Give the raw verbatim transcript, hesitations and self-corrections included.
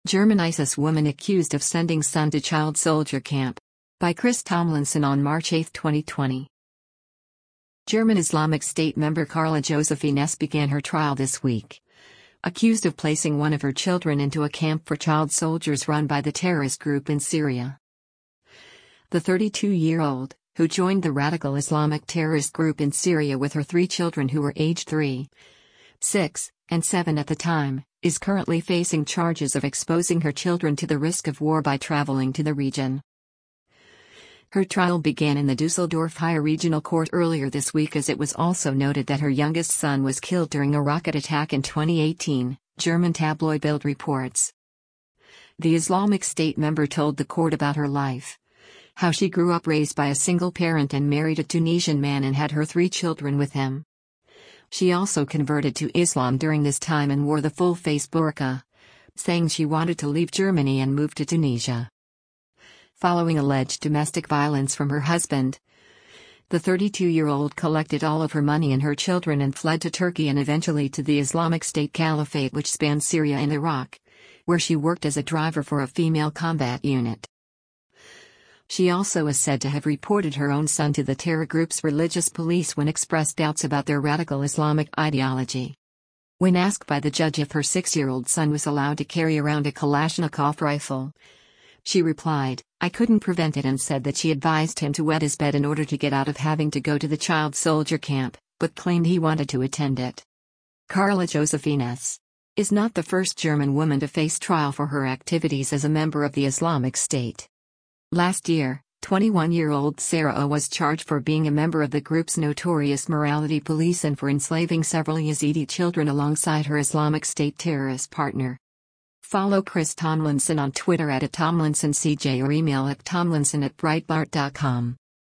German ISIS woman accused of sending son to child soldier camp. By Chris Tomlinson on March eighth twenty twenty. German Islamic State member Carla Josephine S. began her trial this week. Accused of placing one of her children into a camp for child soldiers run by the terrorist group in Syria. The thirty-two-year-old, who joined the radical Islamic terrorist group in Syria with her three children who were aged three, six, and seven at the time, is currently facing charges of exposing her children to the risk of war by traveling to the region. Her trial began in the Dusseldorf Higher Regional Court earlier this week, as it was also noted that her youngest son was killed during a rocket attack in twenty eighteen, German tabloid Bild reports. The Islamic State member told the court about her life. How she grew up raised by a single parent and married a Tunisian man and had her three children with him. She also converted to Islam during this time and wore the full-face burqa, saying she wanted to leave Germany and move to Tunisia. Following alleged domestic violence from her husband, the thirty-two-year-old collected all of her money and her children and fled to Turkey and eventually to the Islamic State Caliphate, which spanned Syria and Iraq, where she worked as a driver for a female combat unit. She also is said to have reported her own son to the terror group's religious police when expressed doubts about their radical Islamic ideology. When asked by the judge if her six-year-old son was allowed to carry around a Kalashnikov rifle, she replied, "I couldn't prevent it," and said that she advised him to wet his bed in order to get out of having to go to the child soldier camp, but claimed he wanted to attend it. Carla Josephine S. is not the first German woman to face trial for her activities as a member of the Islamic State. Last year, twenty-one-year-old Sarah O. was charged for being a member of the group's notorious morality police and for enslaving several Yazidi children alongside her Islamic State terrorist partner. Follow Chris Tomlinson on Twitter at Tomlinson C J or email at tomlinson at breitbart dot com.